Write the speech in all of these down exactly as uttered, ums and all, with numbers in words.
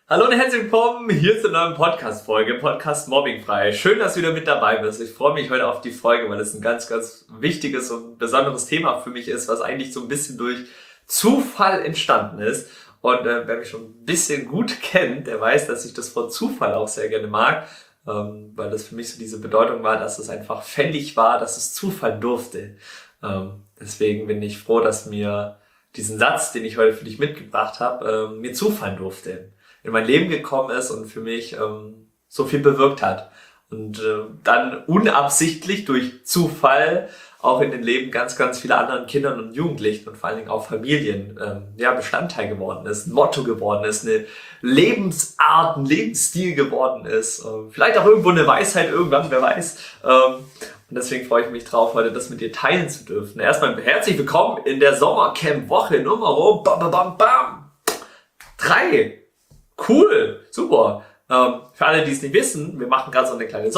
Hallo und herzlich willkommen hier zur neuen Podcast-Folge, Podcast Mobbingfrei. Schön, dass du wieder mit dabei bist. Ich freue mich heute auf die Folge, weil es ein ganz, ganz wichtiges und besonderes Thema für mich ist, was eigentlich so ein bisschen durch Zufall entstanden ist. Und äh, wer mich schon ein bisschen gut kennt, der weiß, dass ich das Wort Zufall auch sehr gerne mag, ähm, weil das für mich so diese Bedeutung war, dass es einfach fällig war, dass es zufallen durfte. Ähm, deswegen bin ich froh, dass mir diesen Satz, den ich heute für dich mitgebracht habe, ähm, mir zufallen durfte, in mein Leben gekommen ist und für mich ähm, so viel bewirkt hat. Und äh, dann unabsichtlich durch Zufall auch in den Leben ganz, ganz vieler anderen Kindern und Jugendlichen und vor allen Dingen auch Familien ähm, ja, Bestandteil geworden ist, ein Motto geworden ist, eine Lebensart, ein Lebensstil geworden ist. Ähm, vielleicht auch irgendwo eine Weisheit irgendwann, wer weiß. Ähm, und deswegen freue ich mich drauf, heute das mit dir teilen zu dürfen. Erstmal herzlich willkommen in der Sommercamp-Woche Nummer bam, bam, bam, bam. drei. Cool, super. Ähm, für alle, die es nicht wissen, wir machen gerade so eine kleine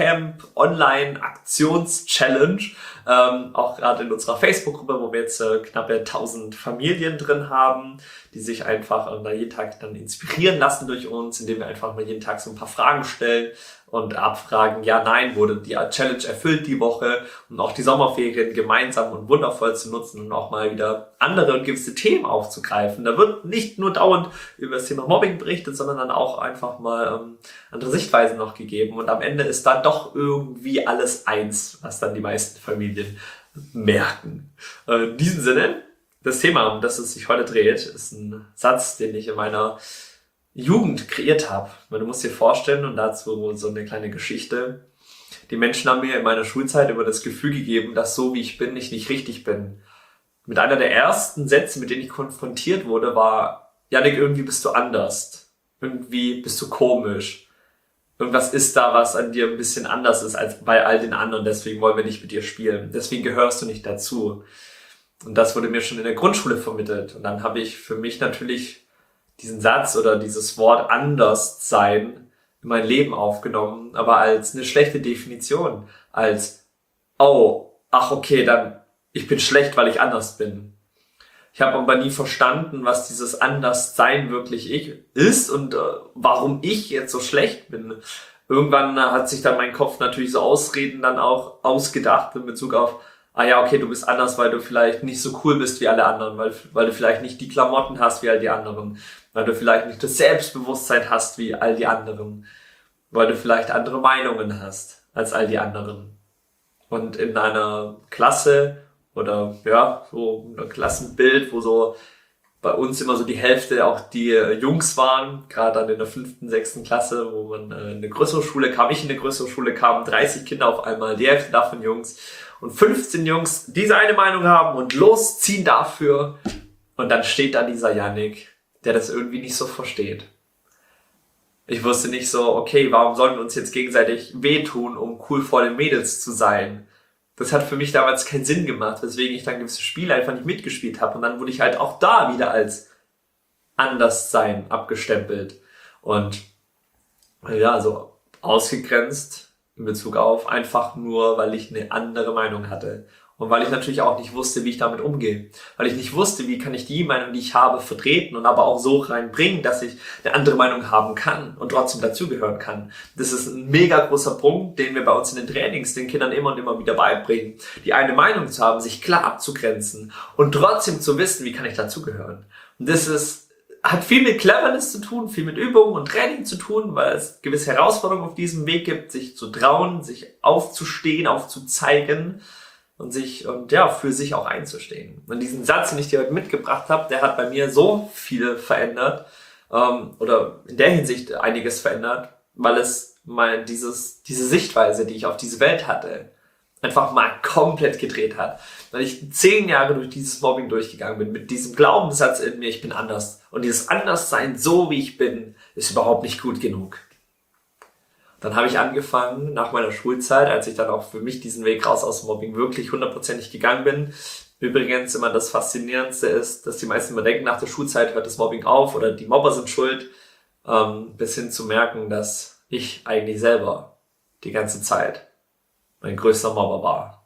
Sommercamp-Online-Aktions-Challenge. Ähm, auch gerade in unserer Facebook-Gruppe, wo wir jetzt äh, knappe tausend Familien drin haben, die sich einfach äh, jeden Tag dann inspirieren lassen durch uns, indem wir einfach mal jeden Tag so ein paar Fragen stellen und abfragen, ja, nein, wurde die Challenge erfüllt die Woche, und auch die Sommerferien gemeinsam und wundervoll zu nutzen und auch mal wieder andere und gewisse Themen aufzugreifen. Da wird nicht nur dauernd über das Thema Mobbing berichtet, sondern dann auch einfach mal ähm, andere Sichtweisen noch gegeben, und am Ende ist dann doch irgendwie alles eins, was dann die meisten Familien merken. Äh, in diesem Sinne, das Thema, um das es sich heute dreht, ist ein Satz, den ich in meiner Jugend kreiert habe. Du musst dir vorstellen, und dazu so eine kleine Geschichte: Die Menschen haben mir in meiner Schulzeit immer das Gefühl gegeben, dass so wie ich bin, ich nicht richtig bin. Mit einer der ersten Sätze, mit denen ich konfrontiert wurde, war: Jannik, irgendwie bist du anders. Irgendwie bist du komisch. Irgendwas ist da, was an dir ein bisschen anders ist als bei all den anderen. Deswegen wollen wir nicht mit dir spielen. Deswegen gehörst du nicht dazu. Und das wurde mir schon in der Grundschule vermittelt. Und dann habe ich für mich natürlich diesen Satz oder dieses Wort anders sein in mein Leben aufgenommen, aber als eine schlechte Definition. Als, oh, ach okay, dann, ich bin schlecht, weil ich anders bin. Ich habe aber nie verstanden, was dieses Anderssein wirklich ich ist und äh, warum ich jetzt so schlecht bin. Irgendwann hat sich dann mein Kopf natürlich so Ausreden dann auch ausgedacht in Bezug auf, ah ja, okay, du bist anders, weil du vielleicht nicht so cool bist wie alle anderen, weil, weil du vielleicht nicht die Klamotten hast wie all die anderen, weil du vielleicht nicht das Selbstbewusstsein hast wie all die anderen, weil du vielleicht andere Meinungen hast als all die anderen. Und in einer Klasse oder ja, so ein Klassenbild, wo so bei uns immer so die Hälfte auch die Jungs waren, gerade dann in der fünften, sechsten Klasse, wo man in eine größere Schule kam, ich in eine größere Schule kam, dreißig Kinder auf einmal, die Hälfte davon Jungs und fünfzehn Jungs, die diese eine Meinung haben und losziehen dafür, und dann steht da dieser Jannik, der das irgendwie nicht so versteht. Ich wusste nicht so, okay, warum sollen wir uns jetzt gegenseitig wehtun, um cool vor den Mädels zu sein? Das hat für mich damals keinen Sinn gemacht, weswegen ich dann gewisse Spiele einfach nicht mitgespielt habe. Und dann wurde ich halt auch da wieder als Anderssein abgestempelt. Und ja, so ausgegrenzt in Bezug auf einfach nur, weil ich eine andere Meinung hatte. Und weil ich natürlich auch nicht wusste, wie ich damit umgehe. Weil ich nicht wusste, wie kann ich die Meinung, die ich habe, vertreten und aber auch so reinbringen, dass ich eine andere Meinung haben kann und trotzdem dazugehören kann. Das ist ein mega großer Punkt, den wir bei uns in den Trainings den Kindern immer und immer wieder beibringen. Die eine Meinung zu haben, sich klar abzugrenzen und trotzdem zu wissen, wie kann ich dazugehören. Und das ist, hat viel mit Cleverness zu tun, viel mit Übung und Training zu tun, weil es gewisse Herausforderungen auf diesem Weg gibt, sich zu trauen, sich aufzustehen, aufzuzeigen und sich und ja für sich auch einzustehen. Und diesen Satz, den ich dir heute mitgebracht habe, der hat bei mir so viel verändert ähm, oder in der Hinsicht einiges verändert, weil es mal dieses diese Sichtweise, die ich auf diese Welt hatte, einfach mal komplett gedreht hat. Weil ich zehn Jahre durch dieses Mobbing durchgegangen bin mit diesem Glaubenssatz in mir, ich bin anders, und dieses Anderssein, so wie ich bin, ist überhaupt nicht gut genug. Dann habe ich angefangen, nach meiner Schulzeit, als ich dann auch für mich diesen Weg raus aus dem Mobbing wirklich hundertprozentig gegangen bin. Übrigens immer das Faszinierendste ist, dass die meisten immer denken, nach der Schulzeit hört das Mobbing auf oder die Mobber sind schuld, ähm, bis hin zu merken, dass ich eigentlich selber die ganze Zeit mein größter Mobber war.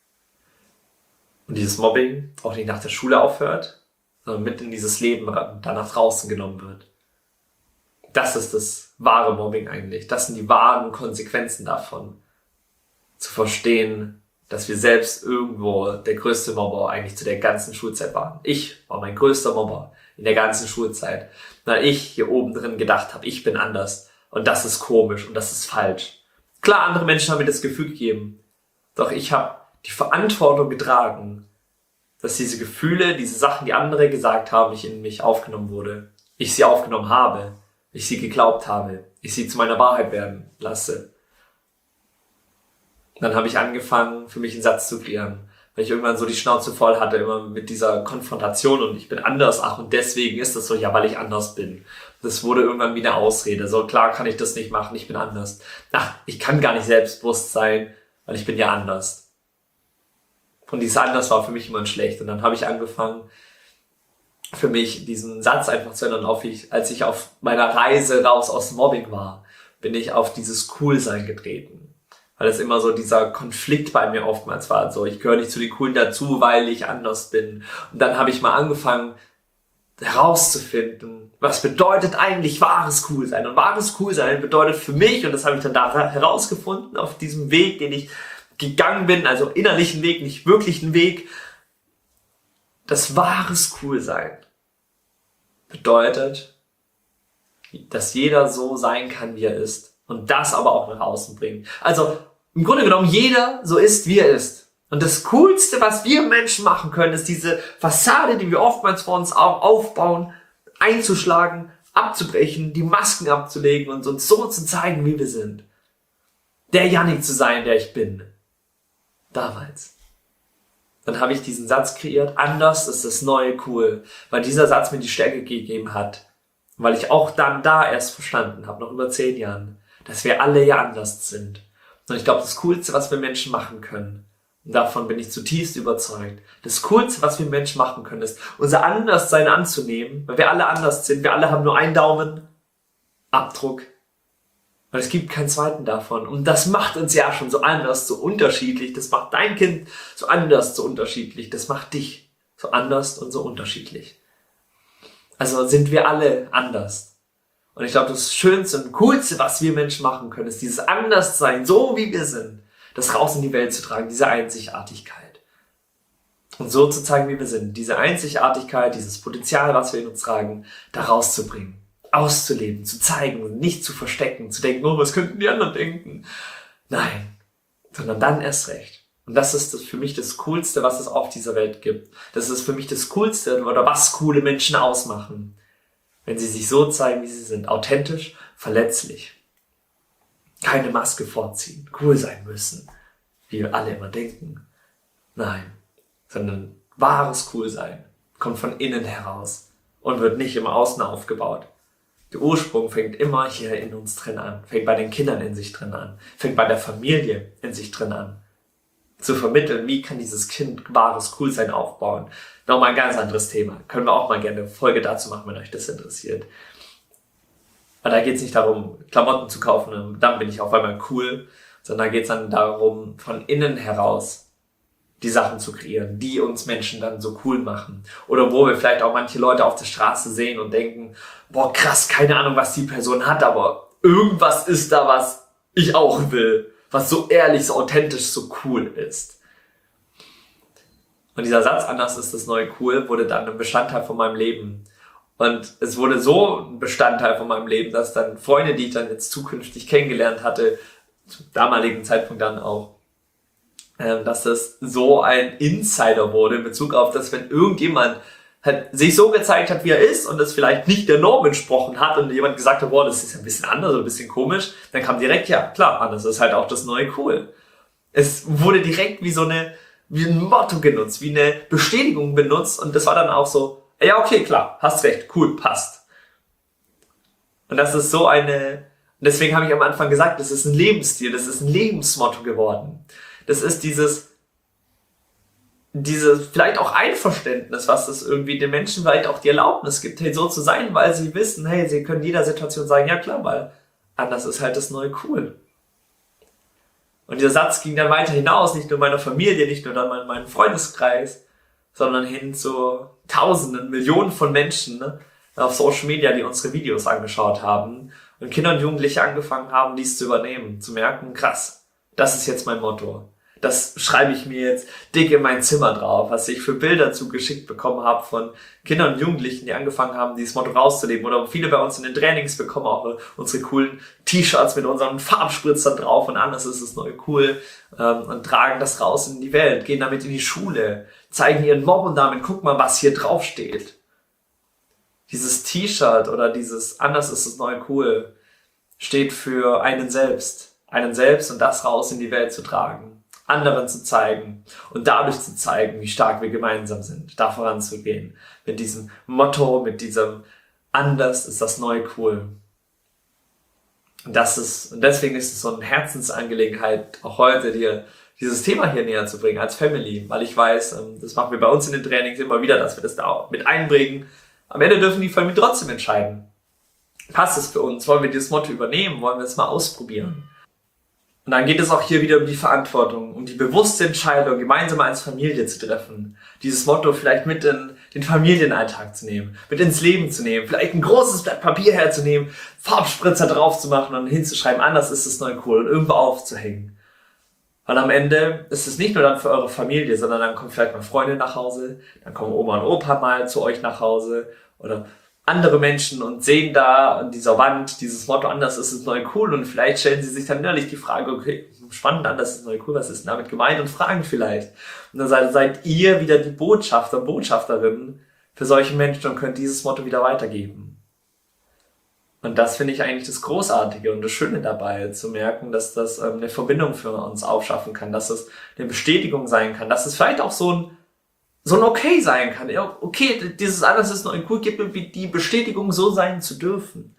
Und dieses Mobbing auch nicht nach der Schule aufhört, sondern mit in dieses Leben danach draußen genommen wird. das ist das wahre Mobbing eigentlich. Das sind die wahren Konsequenzen davon. Zu verstehen, dass wir selbst irgendwo der größte Mobber eigentlich zu der ganzen Schulzeit waren. Ich war mein größter Mobber in der ganzen Schulzeit, weil ich hier oben drin gedacht habe, ich bin anders und das ist komisch und das ist falsch. Klar, andere Menschen haben mir das Gefühl gegeben, doch ich habe die Verantwortung getragen, dass diese Gefühle, diese Sachen, die andere gesagt haben, nicht in mich aufgenommen wurde. Ich sie aufgenommen habe, ich sie geglaubt habe, ich sie zu meiner Wahrheit werden lasse. Dann habe ich angefangen, für mich einen Satz zu kreieren, weil ich irgendwann so die Schnauze voll hatte, immer mit dieser Konfrontation und ich bin anders, ach und deswegen ist das so, ja, weil ich anders bin. Das wurde irgendwann wie eine Ausrede, so klar kann ich das nicht machen, ich bin anders. Ach, ich kann gar nicht selbstbewusst sein, weil ich bin ja anders. Und dieses anders war für mich immer schlecht und dann habe ich angefangen, für mich diesen Satz einfach zu ändern, auf ich, als ich auf meiner Reise raus aus Mobbing war, bin ich auf dieses Coolsein getreten. Weil es immer so dieser Konflikt bei mir oftmals war. So, ich gehöre nicht zu den Coolen dazu, weil ich anders bin. Und dann habe ich mal angefangen, herauszufinden, was bedeutet eigentlich wahres Coolsein. Und wahres Coolsein bedeutet für mich, und das habe ich dann da herausgefunden, auf diesem Weg, den ich gegangen bin, also innerlichen Weg, nicht wirklichen Weg, das wahres Coolsein bedeutet, dass jeder so sein kann, wie er ist. Und das aber auch nach außen bringen. Also im Grunde genommen jeder so ist, wie er ist. Und das Coolste, was wir Menschen machen können, ist diese Fassade, die wir oftmals vor uns auch aufbauen, einzuschlagen, abzubrechen, die Masken abzulegen und uns so zu zeigen, wie wir sind. Der Yannick zu sein, der ich bin. Damals. Dann habe ich diesen Satz kreiert, anders ist das neue cool. Weil dieser Satz mir die Stärke gegeben hat. Weil ich auch dann da erst verstanden habe, noch über zehn Jahren, dass wir alle ja anders sind. Und ich glaube, das Coolste, was wir Menschen machen können, und davon bin ich zutiefst überzeugt, das Coolste, was wir Menschen machen können, ist, unser Anderssein anzunehmen, weil wir alle anders sind. Wir alle haben nur einen Daumen, Abdruck, weil es gibt keinen zweiten davon. Und das macht uns ja schon so anders, so unterschiedlich. Das macht dein Kind so anders, so unterschiedlich. Das macht dich so anders und so unterschiedlich. Also sind wir alle anders. Und ich glaube, das Schönste und Coolste, was wir Menschen machen können, ist dieses Anderssein, so wie wir sind, das raus in die Welt zu tragen, diese Einzigartigkeit. Und so zu zeigen, wie wir sind, diese Einzigartigkeit, dieses Potenzial, was wir in uns tragen, da rauszubringen, auszuleben, zu zeigen und nicht zu verstecken, zu denken, oh, was könnten die anderen denken? Nein, sondern dann erst recht. Und das ist das für mich das Coolste, was es auf dieser Welt gibt. Das ist für mich das Coolste oder was coole Menschen ausmachen. Wenn sie sich so zeigen, wie sie sind. Authentisch, verletzlich. Keine Maske vorziehen, cool sein müssen, wie wir alle immer denken. Nein, sondern wahres Coolsein kommt von innen heraus und wird nicht im Außen aufgebaut. Der Ursprung fängt immer hier in uns drin an, fängt bei den Kindern in sich drin an, fängt bei der Familie in sich drin an. Zu vermitteln, wie kann dieses Kind wahres Coolsein aufbauen. Nochmal ein ganz anderes Thema. Können wir auch mal gerne eine Folge dazu machen, wenn euch das interessiert. Aber da geht es nicht darum, Klamotten zu kaufen und dann bin ich auf einmal cool, sondern da geht es dann darum, von innen heraus die Sachen zu kreieren, die uns Menschen dann so cool machen. Oder wo wir vielleicht auch manche Leute auf der Straße sehen und denken, boah krass, keine Ahnung, was die Person hat, aber irgendwas ist da, was ich auch will. Was so ehrlich, so authentisch, so cool ist. Und dieser Satz, anders ist das neue cool, wurde dann ein Bestandteil von meinem Leben. Und es wurde so ein Bestandteil von meinem Leben, dass dann Freunde, die ich dann jetzt zukünftig kennengelernt hatte, zum damaligen Zeitpunkt dann auch, äh, dass das so ein Insider wurde in Bezug auf, dass wenn irgendjemand halt sich so gezeigt hat, wie er ist und das vielleicht nicht der Norm entsprochen hat und jemand gesagt hat, boah, das ist ja ein bisschen anders oder ein bisschen komisch, dann kam direkt, ja, klar, anders ist halt auch das neue cool. Es wurde direkt wie so eine, wie ein Motto genutzt, wie eine Bestätigung benutzt und das war dann auch so, ja, okay, klar, hast recht, cool, passt. Und das ist so eine, und deswegen habe ich am Anfang gesagt, das ist ein Lebensstil, das ist ein Lebensmotto geworden. Das ist dieses, dieses vielleicht auch Einverständnis, was es irgendwie den Menschen vielleicht auch die Erlaubnis gibt, hey, so zu sein, weil sie wissen, hey, sie können in jeder Situation sagen, ja klar, weil anders ist halt das neue cool. Und dieser Satz ging dann weiter hinaus, nicht nur in meiner Familie, nicht nur dann in meinem Freundeskreis, sondern hin zu Tausenden, Millionen von Menschen, ne, auf Social Media, die unsere Videos angeschaut haben und Kinder und Jugendliche angefangen haben, dies zu übernehmen, zu merken, krass, das ist jetzt mein Motto. Das schreibe ich mir jetzt dick in mein Zimmer drauf, was ich für Bilder zugeschickt bekommen habe von Kindern und Jugendlichen, die angefangen haben, dieses Motto rauszuleben. Oder viele bei uns in den Trainings bekommen auch unsere coolen T-Shirts mit unseren Farbspritzern drauf und anders ist es neu cool ähm, und tragen das raus in die Welt, gehen damit in die Schule, zeigen ihren Mob und damit, guck mal, was hier drauf steht. Dieses T-Shirt oder dieses anders ist es neu cool steht für einen selbst. Einen selbst und das raus in die Welt zu tragen. Anderen zu zeigen und dadurch zu zeigen, wie stark wir gemeinsam sind, da voranzugehen. Mit diesem Motto, mit diesem anders ist das neu cool. Und das ist, und deswegen ist es so eine Herzensangelegenheit, auch heute dir dieses Thema hier näher zu bringen als Family, weil ich weiß, das machen wir bei uns in den Trainings immer wieder, dass wir das da auch mit einbringen. Am Ende dürfen die Familien trotzdem entscheiden. Passt es für uns? Wollen wir dieses Motto übernehmen? Wollen wir es mal ausprobieren? Und dann geht es auch hier wieder um die Verantwortung, um die bewusste Entscheidung, gemeinsam als Familie zu treffen. Dieses Motto vielleicht mit in den Familienalltag zu nehmen, mit ins Leben zu nehmen, vielleicht ein großes Blatt Papier herzunehmen, Farbspritzer drauf zu machen und hinzuschreiben, anders ist es neu cool und irgendwo aufzuhängen. Weil am Ende ist es nicht nur dann für eure Familie, sondern dann kommen vielleicht mal Freunde nach Hause, dann kommen Oma und Opa mal zu euch nach Hause oder andere Menschen und sehen da an dieser Wand dieses Motto, anders ist es neu cool und vielleicht stellen sie sich dann innerlich die Frage, okay, spannend, anders ist neu cool, was ist denn damit gemeint und fragen vielleicht. Und dann seid, seid ihr wieder die Botschafter, Botschafterinnen für solche Menschen und könnt dieses Motto wieder weitergeben. Und das finde ich eigentlich das Großartige und das Schöne dabei, zu merken, dass das ähm, eine Verbindung für uns aufschaffen kann, dass es eine Bestätigung sein kann, dass es vielleicht auch so ein so ein okay sein kann. Ja, okay, dieses anders ist neu cool, gibt mir die Bestätigung, so sein zu dürfen.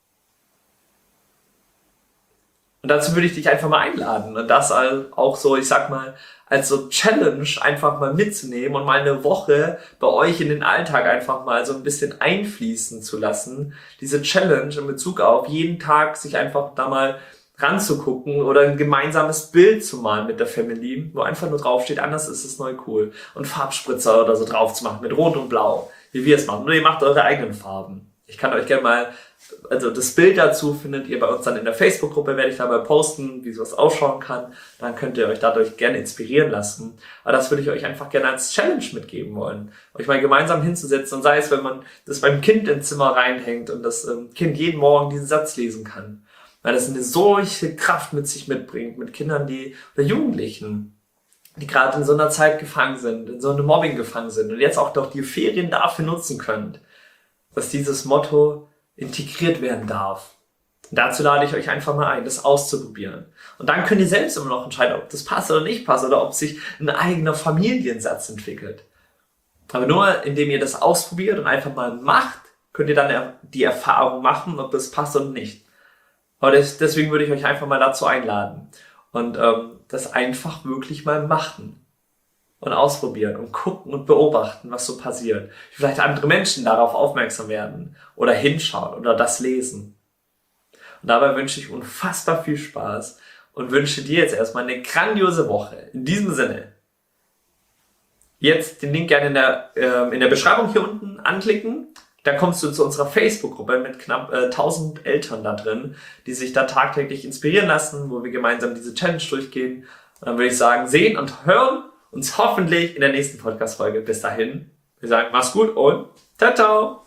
Und dazu würde ich dich einfach mal einladen und das auch so, ich sag mal, als so Challenge einfach mal mitzunehmen und mal eine Woche bei euch in den Alltag einfach mal so ein bisschen einfließen zu lassen. Diese Challenge in Bezug auf jeden Tag sich einfach da mal ranzugucken oder ein gemeinsames Bild zu malen mit der Family, wo einfach nur draufsteht, anders ist es neu cool. Und Farbspritzer oder so drauf zu machen mit Rot und Blau, wie wir es machen. Oder ihr macht eure eigenen Farben. Ich kann euch gerne mal, also das Bild dazu findet ihr bei uns dann in der Facebook-Gruppe, werde ich dabei posten, wie sowas ausschauen kann. Dann könnt ihr euch dadurch gerne inspirieren lassen. Aber das würde ich euch einfach gerne als Challenge mitgeben wollen. Euch mal gemeinsam hinzusetzen und sei es, wenn man das beim Kind ins Zimmer reinhängt und das Kind jeden Morgen diesen Satz lesen kann. Weil das eine solche Kraft mit sich mitbringt, mit Kindern, die, oder Jugendlichen, die gerade in so einer Zeit gefangen sind, in so einem Mobbing gefangen sind und jetzt auch doch die Ferien dafür nutzen könnt, dass dieses Motto integriert werden darf. Und dazu lade ich euch einfach mal ein, das auszuprobieren. Und dann könnt ihr selbst immer noch entscheiden, ob das passt oder nicht passt oder ob sich ein eigener Familiensatz entwickelt. Aber nur indem ihr das ausprobiert und einfach mal macht, könnt ihr dann die Erfahrung machen, ob das passt oder nicht. Aber das, deswegen würde ich euch einfach mal dazu einladen und ähm, das einfach wirklich mal machen und ausprobieren und gucken und beobachten, was so passiert. Vielleicht andere Menschen darauf aufmerksam werden oder hinschauen oder das lesen. Und dabei wünsche ich unfassbar viel Spaß und wünsche dir jetzt erstmal eine grandiose Woche. In diesem Sinne, jetzt den Link gerne in der, äh, in der Beschreibung hier unten anklicken. Dann kommst du zu unserer Facebook-Gruppe mit knapp äh, tausend Eltern da drin, die sich da tagtäglich inspirieren lassen, wo wir gemeinsam diese Challenge durchgehen. Und dann würde ich sagen, sehen und hören uns hoffentlich in der nächsten Podcast-Folge. Bis dahin, wir sagen, mach's gut und ciao, ciao!